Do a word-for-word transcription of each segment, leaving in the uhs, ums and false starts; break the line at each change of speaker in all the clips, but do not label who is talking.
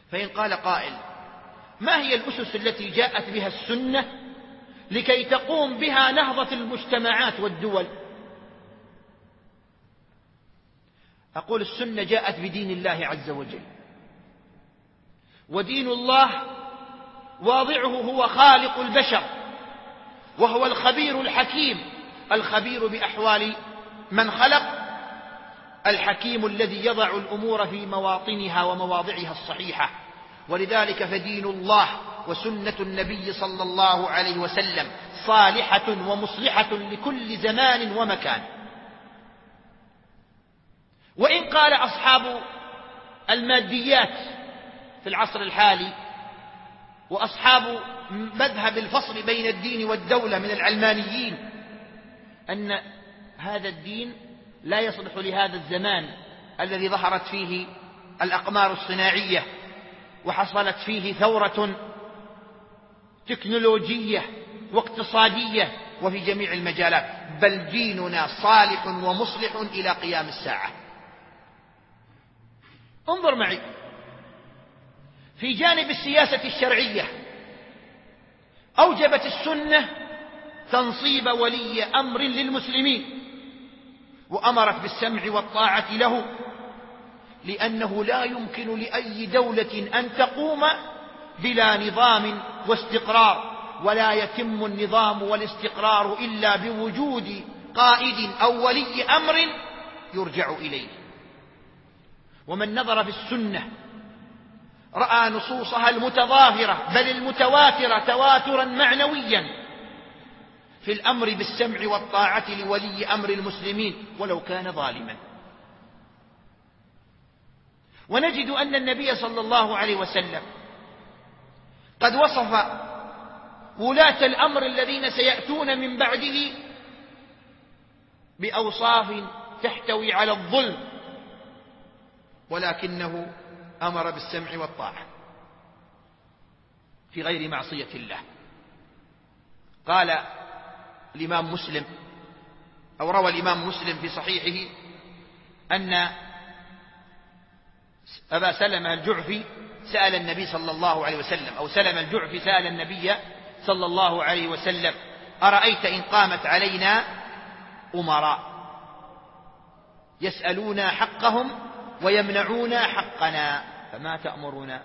فإن قال قائل: ما هي الأسس التي جاءت بها السنة لكي تقوم بها نهضة المجتمعات والدول؟ أقول: السنة جاءت بدين الله عز وجل، ودين الله واضعه هو خالق البشر، وهو الخبير الحكيم، الخبير بأحوال من خلق، الحكيم الذي يضع الأمور في مواطنها ومواضعها الصحيحة. ولذلك فدين الله وسنة النبي صلى الله عليه وسلم صالحة ومصلحة لكل زمان ومكان. وإن قال أصحاب الماديات في العصر الحالي وأصحاب مذهب الفصل بين الدين والدولة من العلمانيين أن هذا الدين لا يصلح لهذا الزمان الذي ظهرت فيه الأقمار الصناعية وحصلت فيه ثورة تكنولوجية واقتصادية وفي جميع المجالات، بل ديننا صالح ومصلح إلى قيام الساعة. انظر معي في جانب السياسة الشرعية، أوجبت السنة تنصيب ولي أمر للمسلمين، وأمرت بالسمع والطاعة له، لأنه لا يمكن لأي دولة أن تقوم بلا نظام واستقرار، ولا يتم النظام والاستقرار إلا بوجود قائد أو ولي أمر يرجع إليه. ومن نظر في السنة رأى نصوصها المتظاهرة بل المتواترة تواترا معنويا في الأمر بالسمع والطاعة لولي أمر المسلمين ولو كان ظالما. ونجد أن النبي صلى الله عليه وسلم قد وصف ولاة الأمر الذين سيأتون من بعده بأوصاف تحتوي على الظلم، ولكنه أمر بالسمع والطاعة في غير معصية الله. قال الإمام مسلم أو روى الإمام مسلم في صحيحه أن أبا سلمة الجعفي سأل النبي صلى الله عليه وسلم أو سلم الجعفي سأل النبي صلى الله عليه وسلم: أرأيت إن قامت علينا أمراء يسألون حقهم ويمنعون حقنا فما تأمرنا؟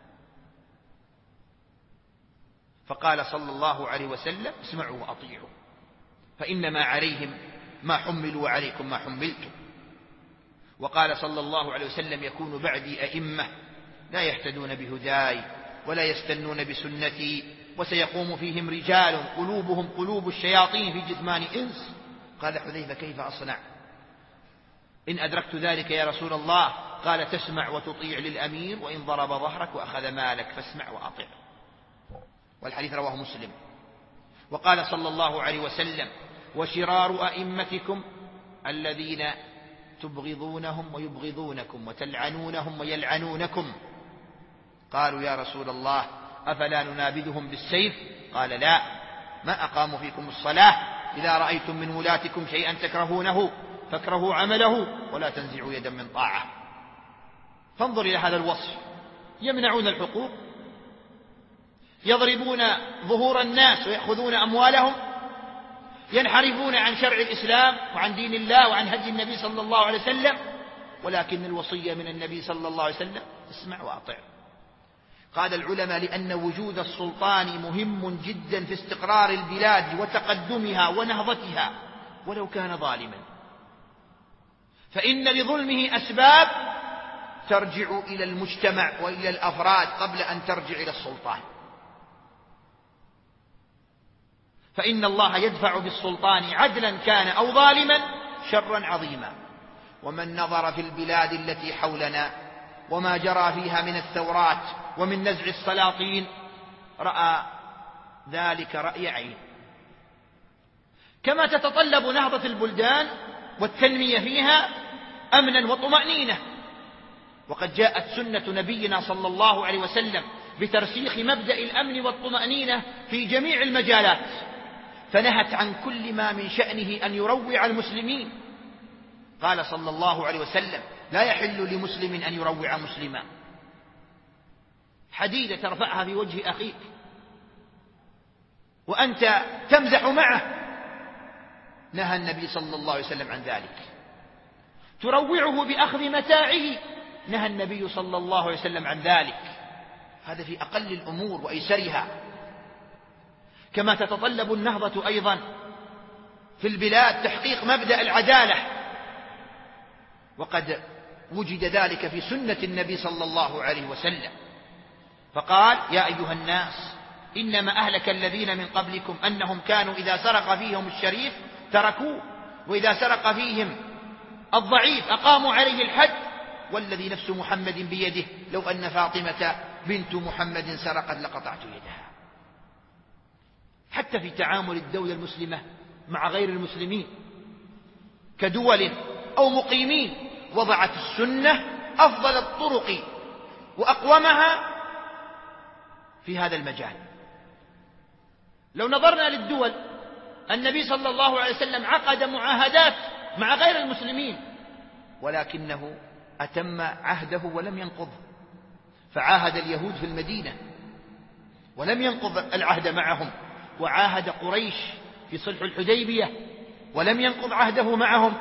فقال صلى الله عليه وسلم: اسمعوا وأطيعوا، فإنما عليهم ما حملوا وعليكم ما حملتم. وقال صلى الله عليه وسلم: يكون بعدي أئمة لا يهتدون بهداي ولا يستنون بسنتي، وسيقوم فيهم رجال قلوبهم قلوب الشياطين في جثمان إنس. قال حذيفة: كيف أصنع إن أدركت ذلك يا رسول الله؟ قال: تسمع وتطيع للأمير، وإن ضرب ظهرك وأخذ مالك فاسمع وأطع. والحديث رواه مسلم. وقال صلى الله عليه وسلم: وشرار أئمتكم الذين تبغضونهم ويبغضونكم وتلعنونهم ويلعنونكم. قالوا: يا رسول الله أفلا ننابذهم بالسيف؟ قال: لا، ما أقاموا فيكم الصلاة. إذا رأيتم من ولاتكم شيئا تكرهونه فاكرهوا عمله ولا تنزعوا يدا من طاعة. فانظر إلى هذا الوصف: يمنعون الحقوق، يضربون ظهور الناس ويأخذون أموالهم، ينحرفون عن شرع الإسلام وعن دين الله وعن هدي النبي صلى الله عليه وسلم، ولكن الوصية من النبي صلى الله عليه وسلم: اسمع وأطع. قال العلماء: لأن وجود السلطان مهم جدا في استقرار البلاد وتقدمها ونهضتها ولو كان ظالما، فإن لظلمه أسباب ترجع إلى المجتمع وإلى الأفراد قبل أن ترجع إلى السلطان. فإن الله يدفع بالسلطان عدلا كان أو ظالما شرا عظيما. ومن نظر في البلاد التي حولنا وما جرى فيها من الثورات ومن نزع السلاطين رأى ذلك رأي عين. كما تتطلب نهضة البلدان والتنمية فيها أمنا وطمأنينة، وقد جاءت سنة نبينا صلى الله عليه وسلم بترسيخ مبدأ الأمن والطمأنينة في جميع المجالات، فنهت عن كل ما من شأنه أن يروع المسلمين. قال صلى الله عليه وسلم: لا يحل لمسلم أن يروع مسلما. حديدة ترفعها في وجه أخيك وأنت تمزح معه، نهى النبي صلى الله عليه وسلم عن ذلك. تروعه بأخذ متاعه، نهى النبي صلى الله عليه وسلم عن ذلك. هذا في أقل الأمور وأيسرها. كما تتطلب النهضة أيضا في البلاد تحقيق مبدأ العدالة، وقد وجد ذلك في سنة النبي صلى الله عليه وسلم، فقال: يا أيها الناس إنما أهلك الذين من قبلكم أنهم كانوا إذا سرق فيهم الشريف تركوه، وإذا سرق فيهم الضعيف أقاموا عليه الحد، والذي نفس محمد بيده لو أن فاطمة بنت محمد سرقت لقطعت يدها. حتى في تعامل الدولة المسلمة مع غير المسلمين كدول أو مقيمين وضعت السنة أفضل الطرق وأقومها في هذا المجال. لو نظرنا للدول، النبي صلى الله عليه وسلم عقد معاهدات مع غير المسلمين، ولكنه أتم عهده ولم ينقضه، فعاهد اليهود في المدينة ولم ينقض العهد معهم، وعاهد قريش في صلح الحديبية ولم ينقض عهده معهم.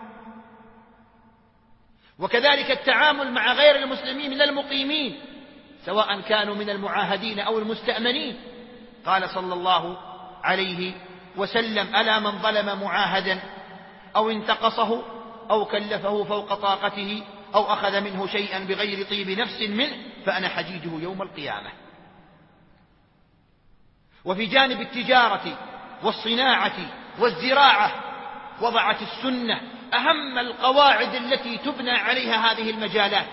وكذلك التعامل مع غير المسلمين من المقيمين سواء كانوا من المعاهدين أو المستأمنين. قال صلى الله عليه وسلم: ألا من ظلم معاهدا أو انتقصه أو كلفه فوق طاقته أو أخذ منه شيئا بغير طيب نفس منه فأنا حجيجه يوم القيامة. وفي جانب التجارة والصناعة والزراعة وضعت السنة أهم القواعد التي تبنى عليها هذه المجالات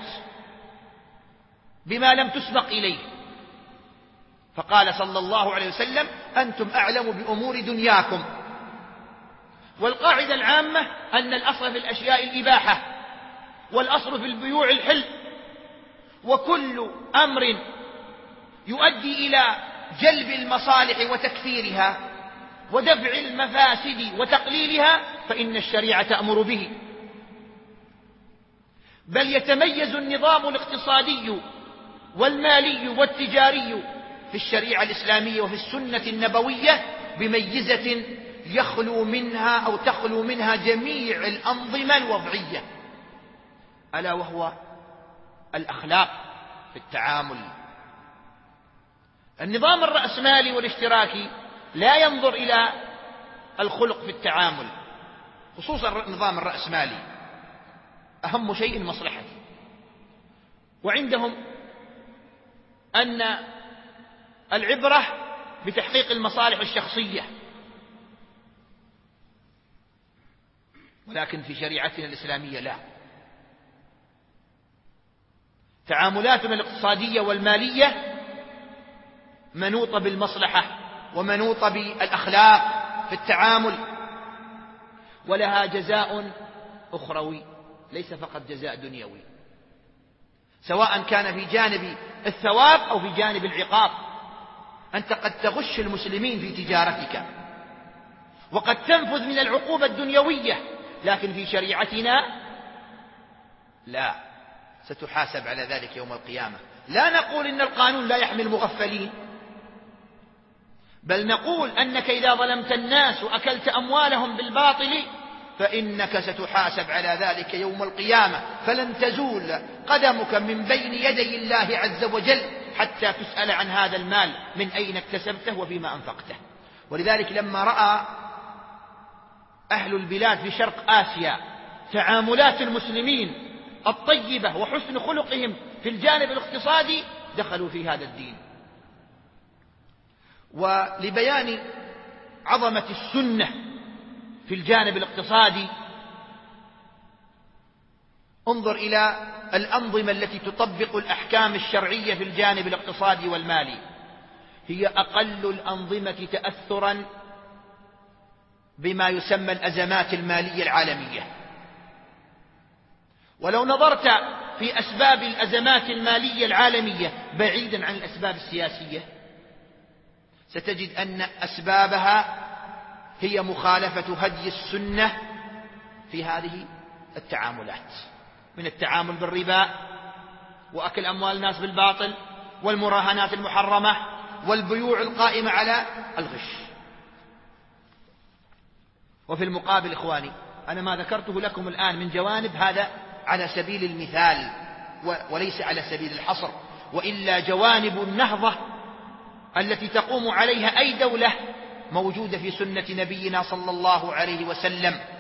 بما لم تسبق إليه، فقال صلى الله عليه وسلم: أنتم أعلم بأمور دنياكم. والقاعدة العامة أن الأصل في الأشياء الإباحة، والأصل في البيوع الحل، وكل أمر يؤدي إلى جلب المصالح وتكثيرها ودفع المفاسد وتقليلها فإن الشريعة تأمر به. بل يتميز النظام الاقتصادي والمالي والتجاري في الشريعة الإسلامية وفي السنة النبوية بميزة يخلو منها أو تخلو منها جميع الأنظمة الوضعية، ألا وهو الأخلاق في التعامل. النظام الرأسمالي والاشتراكي لا ينظر إلى الخلق في التعامل، خصوصا النظام الرأسمالي أهم شيء المصلحة، وعندهم أن العبرة بتحقيق المصالح الشخصية. ولكن في شريعتنا الإسلامية لا، تعاملاتنا الاقتصادية والمالية منوطة بالمصلحة ومنوطة بالأخلاق في التعامل، ولها جزاء أخروي ليس فقط جزاء دنيوي، سواء كان في جانب الثواب أو في جانب العقاب. أنت قد تغش المسلمين في تجارتك وقد تنفذ من العقوبة الدنيوية، لكن في شريعتنا لا، ستحاسب على ذلك يوم القيامة. لا نقول إن القانون لا يحمي المغفلين، بل نقول أنك إذا ظلمت الناس وأكلت أموالهم بالباطل فإنك ستحاسب على ذلك يوم القيامة، فلن تزول قدمك من بين يدي الله عز وجل حتى تسأل عن هذا المال من أين اكتسبته وفيما أنفقته. ولذلك لما رأى أهل البلاد في شرق آسيا تعاملات المسلمين الطيبة وحسن خلقهم في الجانب الاقتصادي دخلوا في هذا الدين. ولبيان عظمة السنة في الجانب الاقتصادي انظر إلى الأنظمة التي تطبق الأحكام الشرعية في الجانب الاقتصادي والمالي، هي أقل الأنظمة تأثرا بما يسمى الأزمات المالية العالمية. ولو نظرت في أسباب الأزمات المالية العالمية بعيدا عن الأسباب السياسية ستجد أن أسبابها هي مخالفة هدي السنة في هذه التعاملات، من التعامل بالربا وأكل أموال الناس بالباطل والمراهنات المحرمة والبيوع القائمة على الغش. وفي المقابل إخواني، أنا ما ذكرته لكم الآن من جوانب هذا على سبيل المثال وليس على سبيل الحصر، وإلا جوانب النهضة التي تقوم عليها أي دولة موجودة في سنة نبينا صلى الله عليه وسلم،